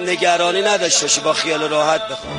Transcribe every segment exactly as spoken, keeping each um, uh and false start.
نگرانی نداشته باشی، با خیال راحت بخواب.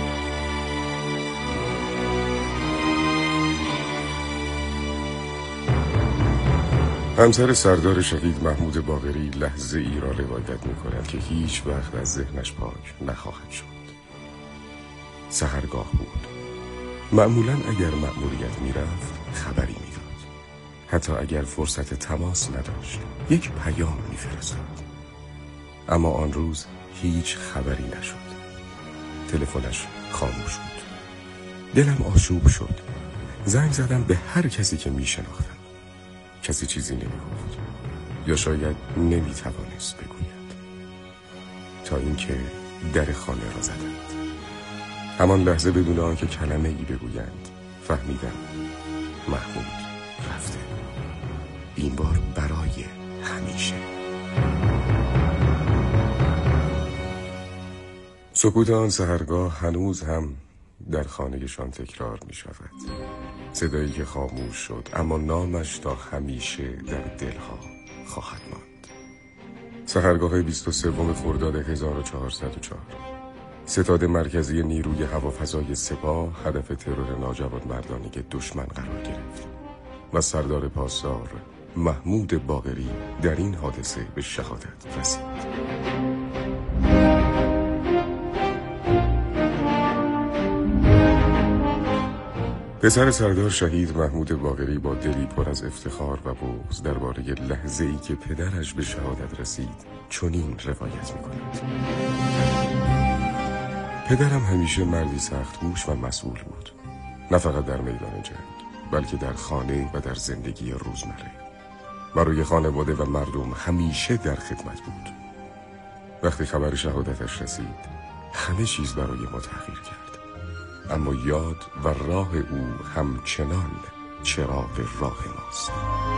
همسر سردار شهید محمود باقری لحظه ای را روایت می کند که هیچ وقت از ذهنش پاک نخواهد شد. سحرگاه بود. معمولا اگر مأموریت می رفت خبری می داد. حتی اگر فرصت تماس نداشت یک پیام می فرستاد. اما آن روز هیچ خبری نشد. تلفنش خاموش بود. دلم آشوب شد. زنگ زدم به هر کسی که می شناختم. کسی چیزی نمی گفت یا شاید نمی توانست بگوید، تا اینکه در خانه را زدند. همان لحظه بدون آنکه کلمه ای بگویند فهمیدم محمود رفته، این بار برای همیشه. سکوت آن سحرگاه هنوز هم در خانهشان تکرار می شود. صدایی که خاموش شد اما نامش تا همیشه در دلها خواهد ماند. سحرگاه بیست و سوم خرداد هزار و چهارصد و چهار. ستاد مرکزی نیروی هوافضای سپاه هدف ترور ناجوانمردانه دشمن قرار گرفت و سردار پاسدار محمود باقری در این حادثه به شهادت رسید. پسر سردار شهید محمود باقری با دلی پر از افتخار و بغض درباره لحظه‌ای که پدرش به شهادت رسید چنین روایت می‌کند. پدرم همیشه مردی سخت‌کوش و مسئول بود، نه فقط در میدان جنگ بلکه در خانه و در زندگی روزمره. برای خانواده و مردم همیشه در خدمت بود. وقتی خبر شهادتش رسید همه چیز برای ما تغییر کرد، اما یاد و راه او همچنان چراغ راه ماست.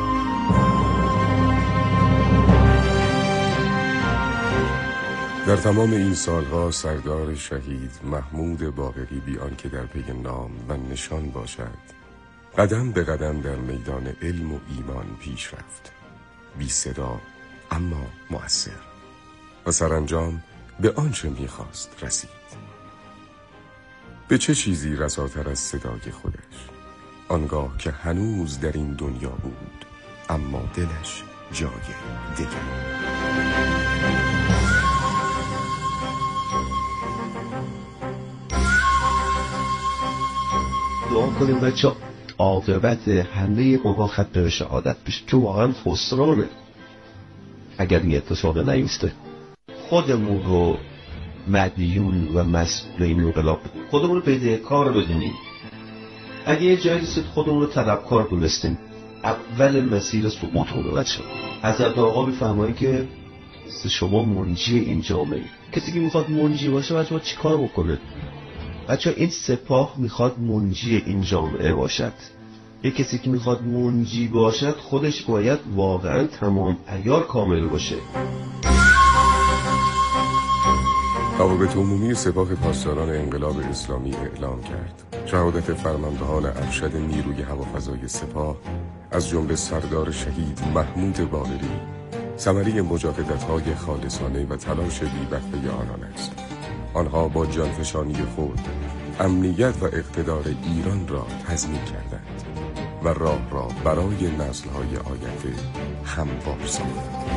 در تمام این سالها سردار شهید محمود باقری بی آنکه در پی نام و نشان باشد قدم به قدم در میدان علم و ایمان پیش رفت، بی صدا اما مؤثر، و سرانجام به آنچه میخواست رسید. به چه چیزی رساتر از صدای خودش، آنگاه که هنوز در این دنیا بود اما دلش جای دیگر. دعا کنیم بچه عاقبت همه قوا ختم به شهادت بشه، تو واقعا خسرانه اگر این اتفاق نیفته. خودمون رو مدیون و مسئول این انقلاب، خودمون رو بدهکار بدونیم. اگه یه جایی رسید خودمون رو طلبکار دونستیم، اول مسیر سقوط رو بچه حضرت آقا میفرمایی که شما منجی این جامعه. کسی که میخواد منجی باشه بچه چی کار بکنه؟ بچه این سپاه میخواد منجی این جامعه باشد. یه کسی که میخواد منجی باشد خودش باید واقعا تمام عیار کامل باشه. روابط عمومی سپاه پاسداران انقلاب اسلامی اعلام کرد شهادت فرماندهان ارشد نیروی هوافضای سپاه از جمله سردار شهید محمود باقری ثمره مجاهدت‌های خالصانه و تلاش بی‌وقفه آنان است. آنها با جانفشانی خود امنیت و اقتدار ایران را تضمین کردند و راه را برای نسل‌های آینده هموار ساختند.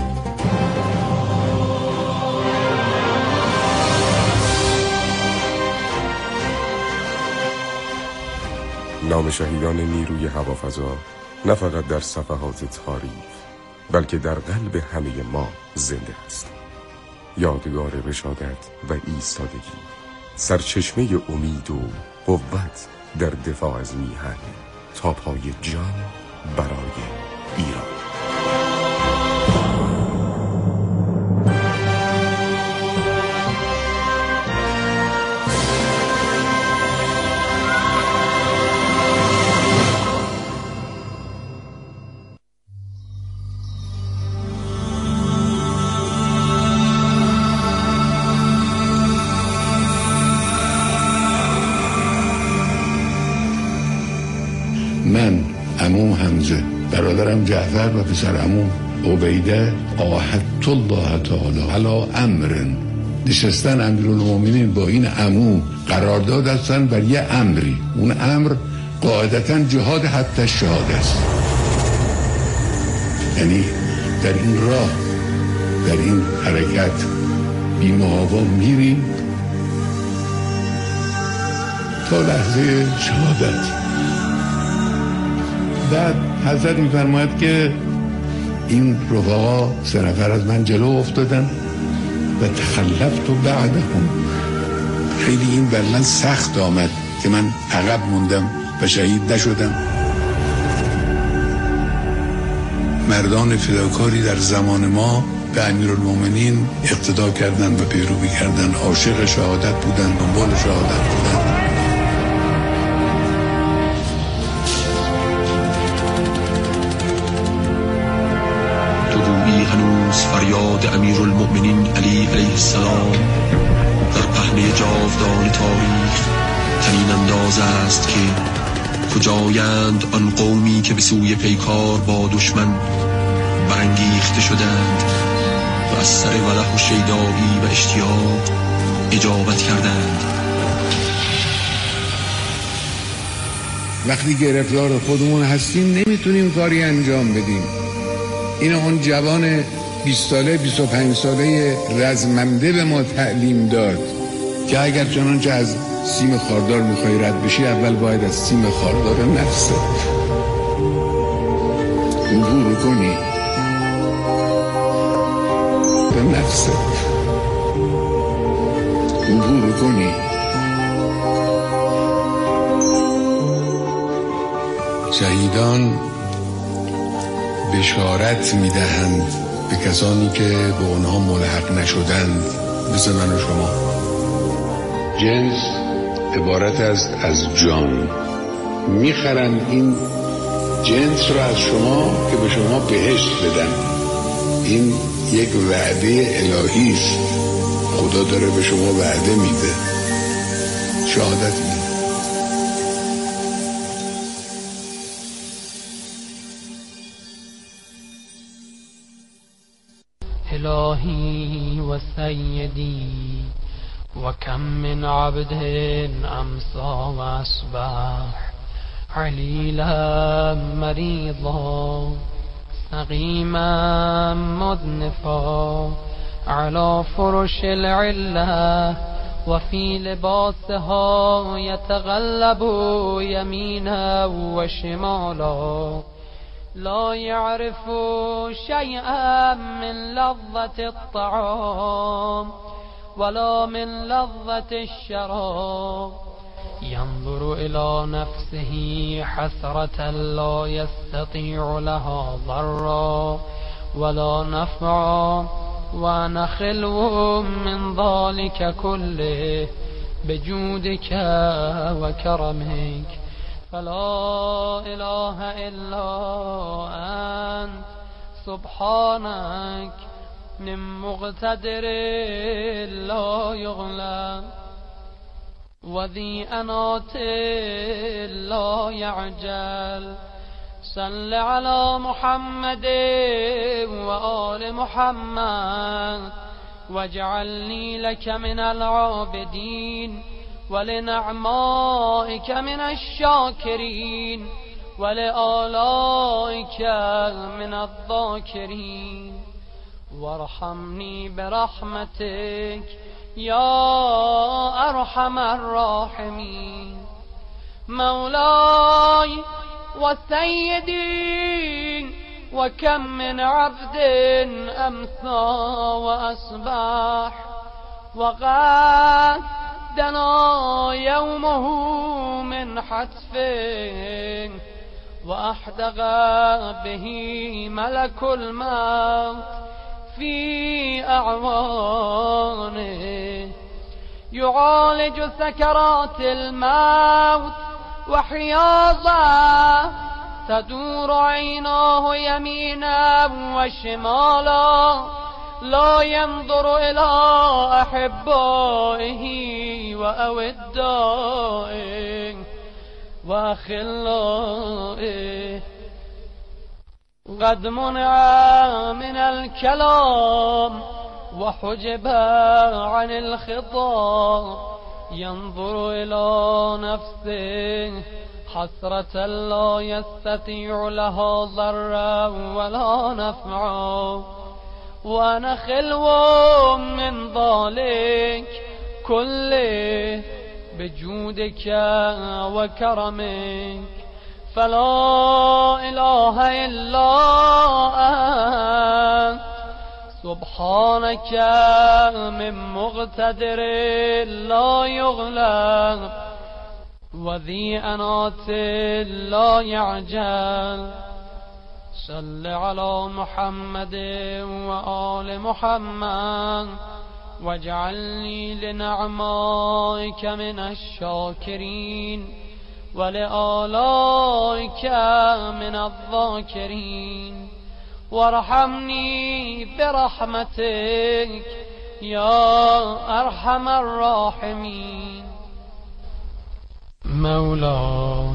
نام شهیدان نیروی هوافضا نه فقط در صفحات تاریخ بلکه در قلب همه ما زنده است. یادگار رشادت و ایستادگی، سرچشمه امید و قوت در دفاع از میهن تا پای جان برای ایران. من عمو حمزه، برادرم جعفر و پسر عمو عبیده، عاهدت الله تعالی علی امر نشستن امیرالمومنین با این عمو قرارداد هستن بر یه امری، اون امر قاعدتاً جهاد حتی شهاده است. یعنی در این راه، در این حرکت بی محابا میریم تا لحظه شهادت. بعد حضرت میفرماید که این رفقا سه نفر از من جلو افتادن و تخلفت و بعدهم. خیلی این بر من سخت آمد که من عقب موندم و شهید نشدم. مردان فداکاری در زمان ما به امیرالمومنین اقتدا کردند و پیروی کردند، عاشق شهادت بودند، دنبال شهادت بودند. هنوز فریاد امیرالمؤمنین علی علیه السلام در پهنه جاودان تاریخ چنین انداز است که کجایند آن قومی که به سوی پیکار با دشمن برانگیخته شدند و از سر وله و شیدایی و اشتیاق اجابت کردند. وقتی گرفتار خودمون هستیم نمیتونیم کاری انجام بدیم. این اون جوان بیست ساله بیست و پنج ساله رزمنده به ما تعلیم داد که اگر چنانچه از سیم خاردار میخوای رد بشی اول باید از سیم خاردار نفست عبور کنی، به نفست عبور کنی. شهیدان بشارت میدهند به کسانی که به اونها ملحق نشدند، مثل من و شما. جنس عبارت است از جان. میخرند این جنس رو از شما که به شما بهشت بدن. این یک وعده الهی است. خدا داره به شما وعده میده، شهادت میده. إلهي وسيدي وكم من عبد أمسى وأصبح عليلا مريضا سقيما مدنفا على فرش العلة وفي لباسها يتغلب يمينا وشمالا لا يعرف شيئا من لذة الطعام ولا من لذة الشراب ينظر إلى نفسه حسرة لا يستطيع لها ضرا ولا نفعا وأنا خلو من ذلك كله بجودك وكرمك فلا إله إلا أنت سبحانك من مقتدر لا يغلب وذي أنات لا يعجل صل على محمد وآل محمد واجعلني لك من العابدين ولنعمائك من الشاكرين ولآلائك من الذاكرين وارحمني برحمتك يا أرحم الراحمين مولاي وسيدي وكم من عبد أمسى وأصبح وقد دنا يومه من حتف وأحدق به ملك الموت في أعوانه يعالج سكرات الموت وحياضا تدور عيناه يمينا وشمالا لا ينظر إلى أحبائه وأودائه وأخلائه قد منع من الكلام وحجب عن الخطاب ينظر إلى نفسه حسرة لا يستطيع لها ضرا ولا نفعا وأنا خلو من ذلك كله بجودك وكرمك فلا إله إلا أنت سبحانك من مقتدر لا يغلب وذي أنات لا يعجل صل على محمد وآل محمد واجعلني لنعمائك من الشاكرين ولآلائك من الذاكرين وارحمني برحمتك يا أرحم الراحمين. مولاي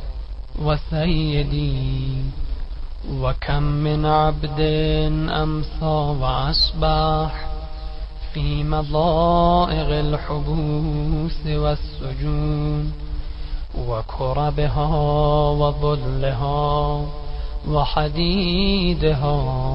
وسيدي وكم من عبد أمسى وأصبح في مضائق الحبوس والسجون وكربها وظلها وحديدها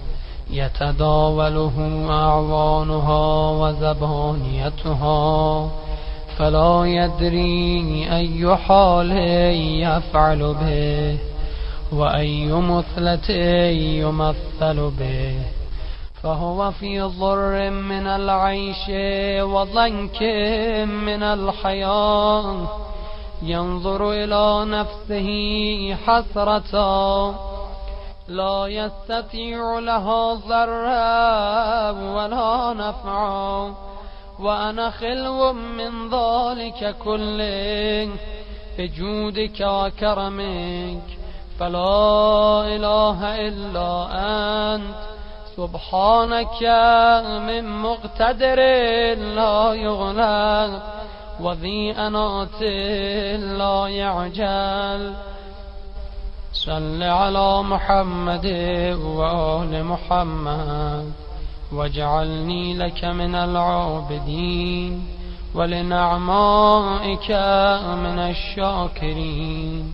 يتداوله أعوانها وزبانيتها فلا يدري أي حال يفعل به وأي مثلة يمثل به فهو في ضر من العيش وضنك من الحياة ينظر إلى نفسه حسرة لا يستطيع لها ضرا ولا نفعا وأنا خلو من ذلك كله بجودك وكرمك فلا إله إلا أنت سبحانك من مقتدر لا يغلب وذي أنات لا يعجل صل على محمد وآل محمد واجعلني لك من العابدين ولنعمائك من الشاكرين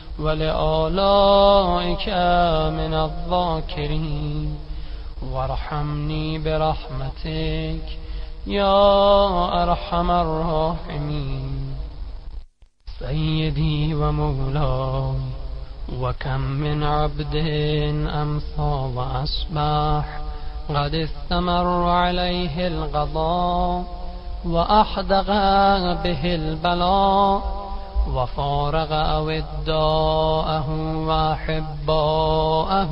ولآلائك من الذاكرين وارحمني برحمتك يا أرحم الراحمين. سيدي ومولاي وكم من عبد أمسى وأصبح قد استمر عليه القضاء وأحدق به البلاء وفارق أوداءه وأحباءه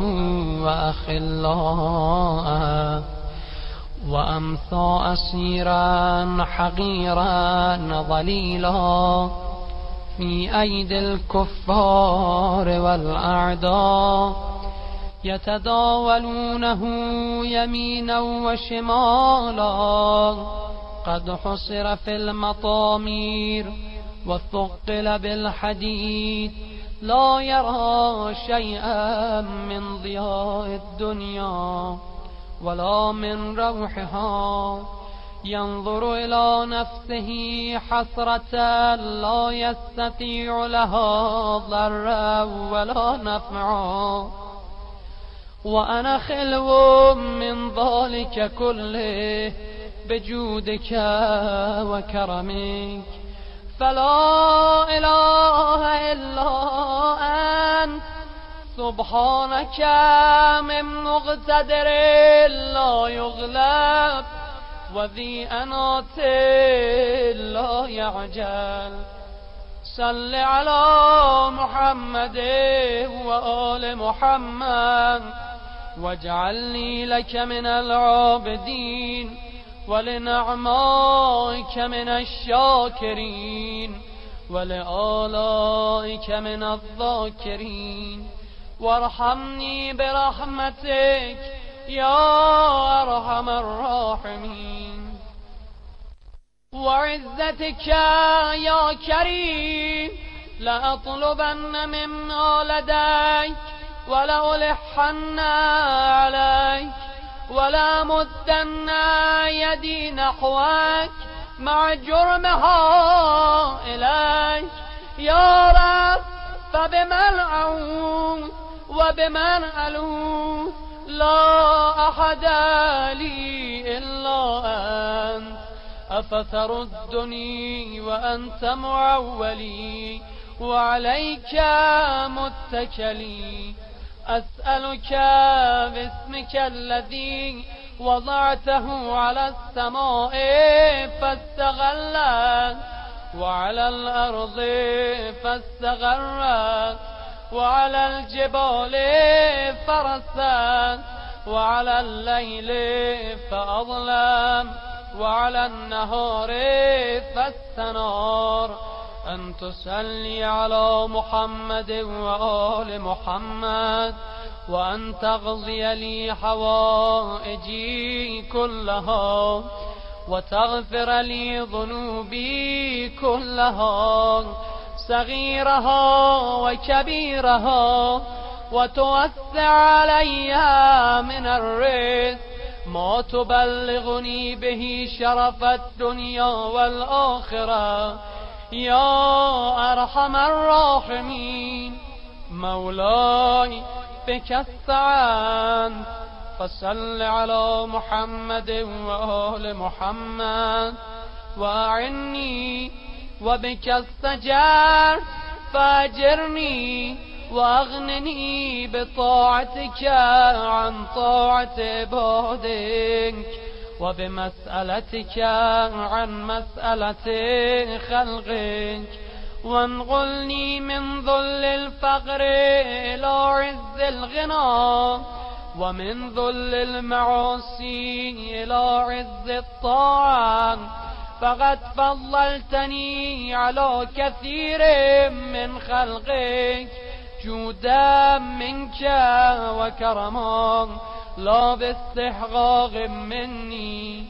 وأخلاءه وأمسى أسيرا حقيرا ضليلا في أيدي الكفار والأعداء يتداولونه يمينا وشمالا قد حصر في المطامير وثقل بالحديد لا يرى شيئا من ضياء الدنيا ولا من روحها ينظر إلى نفسه حسرة لا يستطيع لها ضرا ولا نفعا وأنا خلو من ذلك كله بجودك وكرمك فلا إله إلا أنت سبحانك من مقتدر لا يغلب وذي أنات لا يعجل صل على محمد وآل محمد واجعلني لك من العابدين ولنعمائك من الشاكرين ولآلائك من الذاكرين وارحمني برحمتك يا أرحم الراحمين. وعزتك يا كريم لأطلبن مما لديك ولألحن عليك ولا مدن يدي نحوك مع جرمها إليك يا رب. فبمن أعوذ وبمن ألوذ لا أحد لي إلا أنت. أفتردني وأنت معولي وعليك متكلي. أسألك باسمك الذي وضعته على السماء فاستغلت وعلى الأرض فاستغرت وعلى الجبال فرست وعلى الليل فأظلم وعلى النهار فاستنار. أن تصلي على محمد وآل محمد وأن تقضي لي حوائجي كلها وتغفر لي ذنوبي كلها صغيرها وكبيرها وتوسع علي من الرزق ما تبلغني به شرف الدنيا والآخرة يا أرحم الراحمين. مولاي بك استعنت فصل على محمد وآل محمد وأعني وبك استجرت فأجرني وأغنني بطاعتك عن طاعة عبادك وبمسألتك عن مسألة خلقك وانقلني من ذل الفقر إلى عز الغنى ومن ذل المعاصي إلى عز الطاعة. فقد فضلتني على كثير من خلقك جودا منك وكرما لا باستحقاق مني.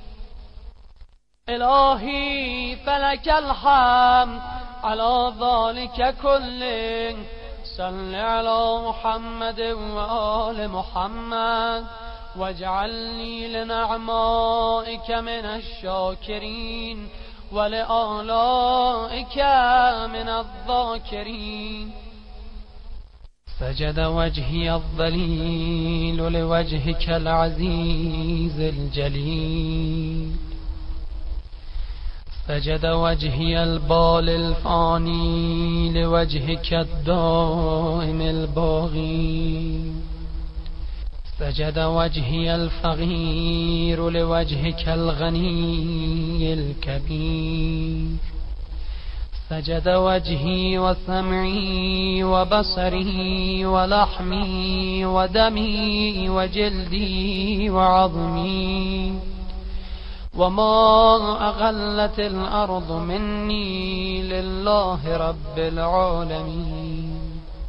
إلهي فلك الحمد على ذلك كله. صل على محمد وآل محمد واجعلني لنعمائك من الشاكرين ولآلائك من الذاكرين. سجد وجهي الذليل لوجهك العزيز الجليل. سجد وجهي البال الفاني لوجهك الدائم الباغي. سجد وجهي الفقير لوجهك الغني الكبير. سجد وجهي وسمعي وبصري ولحمي ودمي وجلدي وعظمي وما أغلت الأرض مني لله رب العالمين.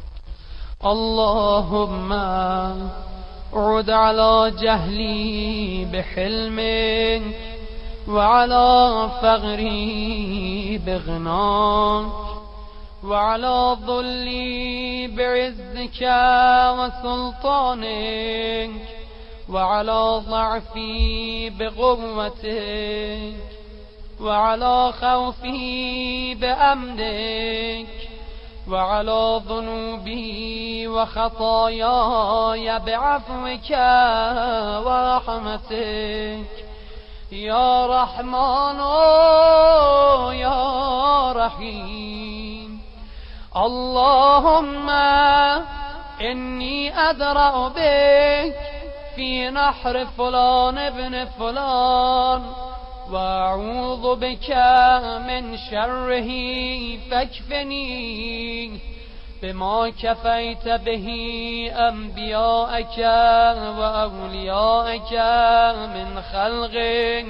اللهم عد على جهلي بحلمك وعلى فقري بغناك وعلى ذلي بعزك وسلطانك وعلى ضعفي بقوتك وعلى خوفي بأمنك وعلى ذنوبي وخطاياي بعفوك ورحمتك يا رحمن يا رحيم. اللهم إني أدرأ بك في نحر فلان ابن فلان وأعوذ بك من شره فاكفني بما كفيت به أنبياءك وأولياءك من خلقك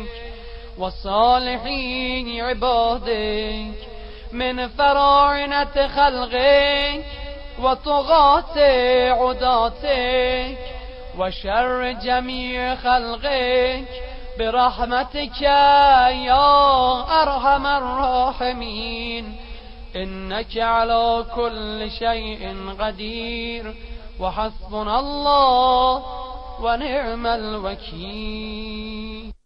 وصالحين عبادك من فراعنة خلقك وطغاة عداتك وشر جميع خلقك برحمتك يا أرحم الراحمين. إنك على كل شيء قدير وحسبنا الله ونعم الوكيل.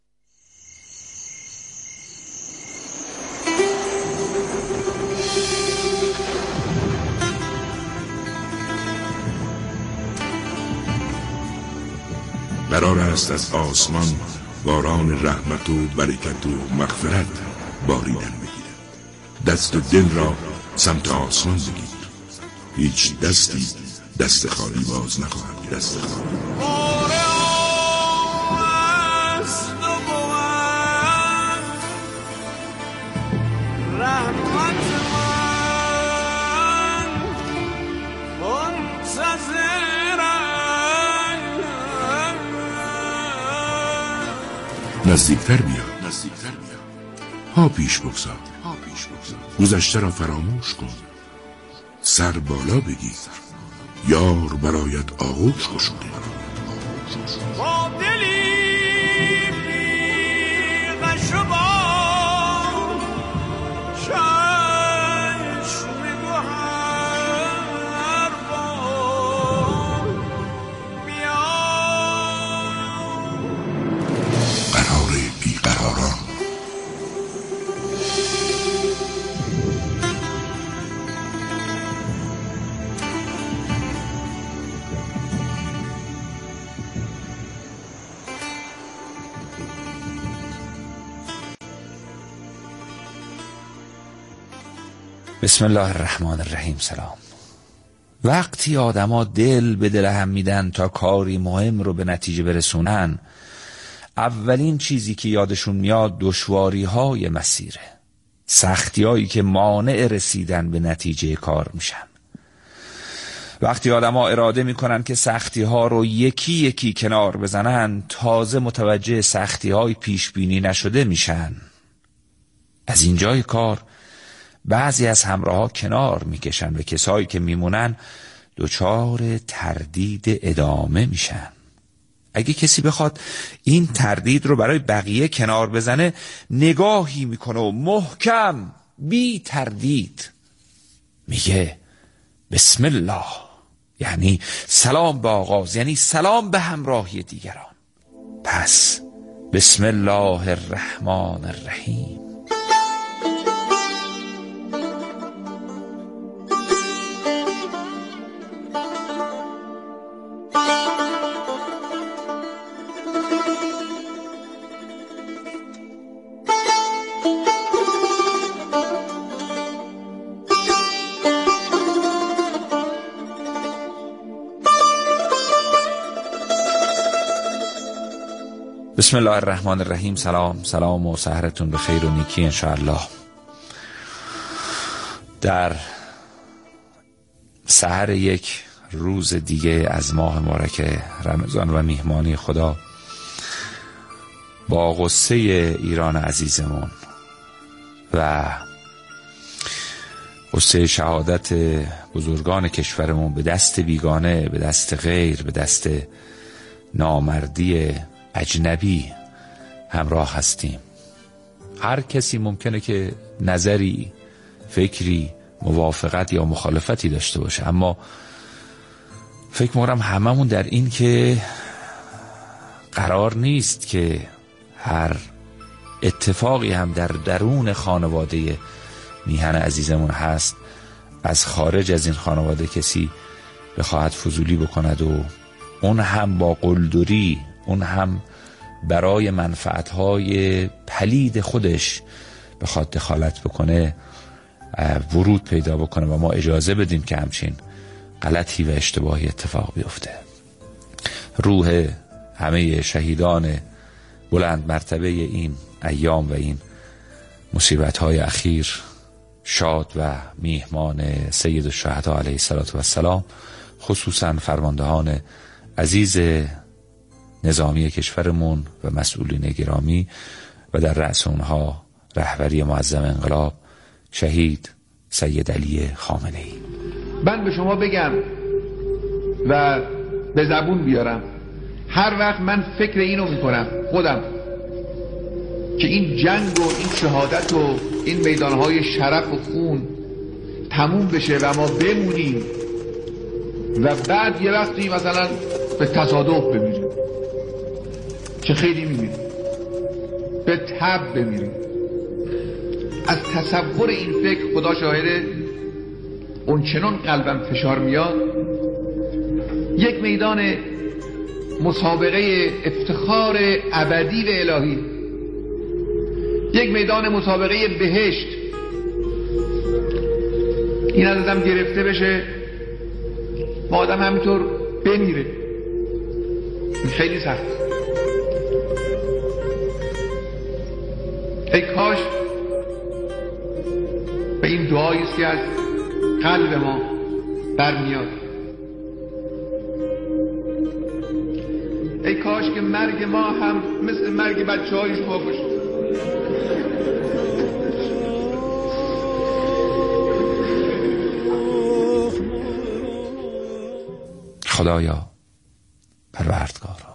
قرار است از آسمان باران رحمت و برکت و مغفرت باریدن بگیرد. دست و دل را سمت آسمان بگیر. هیچ دستی دست خالی باز نخواهد. دست خالی نزدیکتر بیا. نزدیکتر بیا. ها پیش بگذار. ها پیش بگذار. گذشته را فراموش کن. سر بالا بگیر. یار برایت آغوش گشوده. با دلی بی غش و بام چشم گوهر بام بیا. قرار بی قراران. بسم الله الرحمن الرحیم. سلام. وقتی آدما دل به دل هم میدن تا کاری مهم رو به نتیجه برسونن، اولین چیزی که یادشون میاد دشواری های مسیره، سختی هایی که مانع رسیدن به نتیجه کار میشن. وقتی آدما اراده میکنن که سختی ها رو یکی یکی کنار بزنن، تازه متوجه سختی های پیش بینی نشده میشن. از اینجای کار بعضی از همراه ها کنار میکشن و کسایی که میمونن دچار تردید ادامه میشن. اگه کسی بخواد این تردید رو برای بقیه کنار بزنه، نگاهی میکنه و محکم بی تردید میگه بسم الله، یعنی سلام به آغاز، یعنی سلام به همراهی دیگران. پس بسم الله الرحمن الرحیم. بسم الله الرحمن الرحیم. سلام سلام و سحرتون به خیر و نیکی انشاءالله. در سحر یک روز دیگه از ماه مبارک رمضان و میهمانی خدا، با غصه ایران عزیزمون و غصه شهادت بزرگان کشورمون به دست بیگانه، به دست غیر، به دست نامردی اجنبی همراه هستیم. هر کسی ممکنه که نظری، فکری، موافقت یا مخالفتی داشته باشه، اما فکر می‌کنم هممون در این که قرار نیست که هر اتفاقی هم در درون خانواده میهن عزیزمون هست از خارج از این خانواده کسی بخواهد فضولی بکند و اون هم با قلدری، اون هم برای منفعتهای پلید خودش بخواد دخالت بکنه، ورود پیدا بکنه و ما اجازه بدیم که همچین غلطی و اشتباهی اتفاق بیفته. روح همه شهیدان بلند مرتبه این ایام و این مصیبت‌های اخیر شاد و میهمان سید الشهدا علیه السلام، خصوصا فرماندهان عزیز نظامی کشورمون و مسئولین گرامی و در رأس اونها رهبری معظم انقلاب شهید سید علی خامنه‌ای. من به شما بگم و به زبون بیارم، هر وقت من فکر اینو میکنم خودم که این جنگ و این شهادت و این میدانهای شرف و خون تموم بشه و ما بمونیم و بعد یه وقتی مثلا به تصادف بمیریم، که خیلی میمیریم، به تب بمیریم. از تصور این فکر خدا شاهده اون چنان قلبم فشار میاد. یک میدان مسابقه افتخار ابدی و الهی، یک میدان مسابقه بهشت، این از آدم گرفته بشه و آدم همینطور بمیره، این خیلی سخت. ای کاش به این دعایی است که از قلب ما برمیاد، ای کاش که مرگ ما هم مثل مرگ بچه های شما باشه. خدایا، پروردگارا،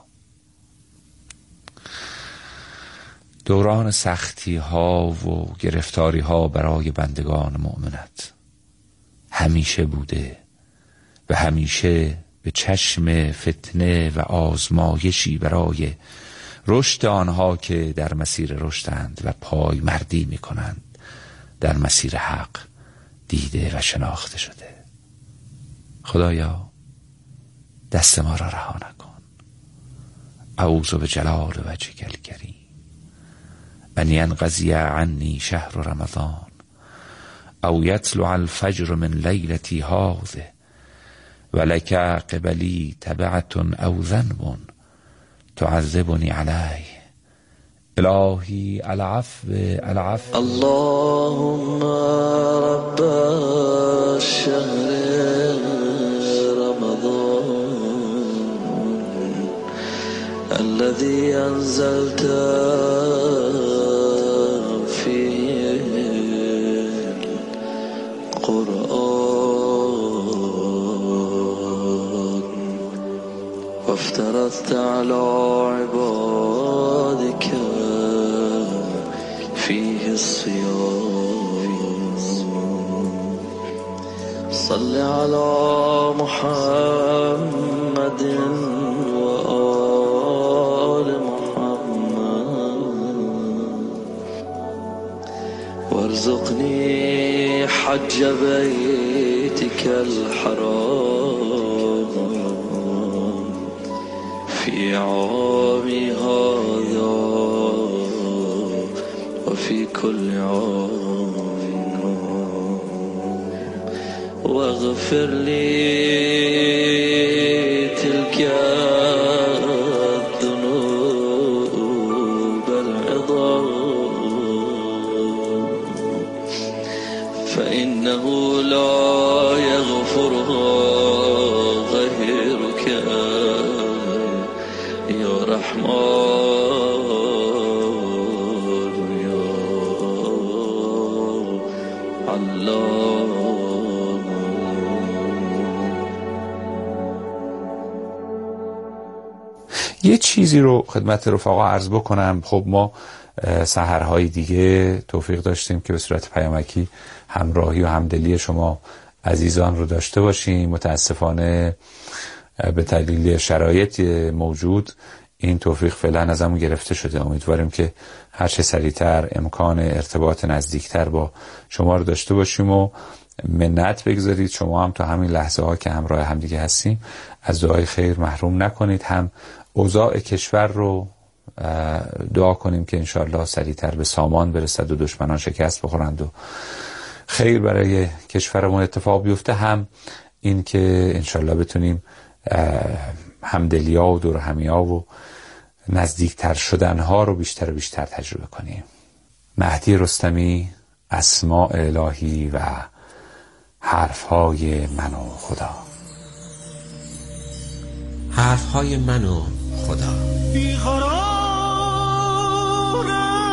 دوران سختی ها و گرفتاری ها برای بندگان مؤمنت همیشه بوده و همیشه به چشم فتنه و آزمایشی برای رشد آنها که در مسیر رشدند و پای مردی می کنند در مسیر حق دیده و شناخته شده. خدایا، دست ما را رها نکن. اعوذ بجلال وجهک الکریم ان ینقضی عنی شهر رمضان او یطلع الفجر من لیلتی هذه ولک قبلی تبعة او ذنب تعذبنی علیه. الهی العفو العفو. اللهم رب الشهر رمضان الذي انزلت فيه القرآن وافترضت على عبادك فيه الصيام. صل على محمد وآل محمد وارزقني حج بيتك الحرام في عامي هذا وفي كل عام واغفر لي تلك الذنوب العظام فإنه لا يغفرها غيرك يا رحمن يا علام. یه چیزی رو خدمت رفقا عرض بکنم. خب ما سحرهای دیگه توفیق داشتیم که به صورت پیامکی همراهی و همدلی شما عزیزان رو داشته باشیم. متاسفانه به دلیل شرایط موجود این توفیق فعلا ازمون گرفته شده. امیدواریم که هر چه سریعتر امکان ارتباط نزدیکتر با شما رو داشته باشیم و منت بگذارید شما هم تا همین لحظه ها که همراه هم دیگه هستیم از دعای خیر محروم نکنید. هم اوضاع کشور رو دعا کنیم که انشاءالله سریعتر به سامان برسد و دشمنان شکست بخورند و خیر برای کشورمون اتفاق بیفته. هم این که انشاءالله بتونیم همدلیا و دورهمیا و نزدیکتر شدنها رو بیشتر و بیشتر تجربه کنیم. مهدی رستمی، اسماء الهی و حرفهای من و خدا. حرفهای من و خدا. بیقرارم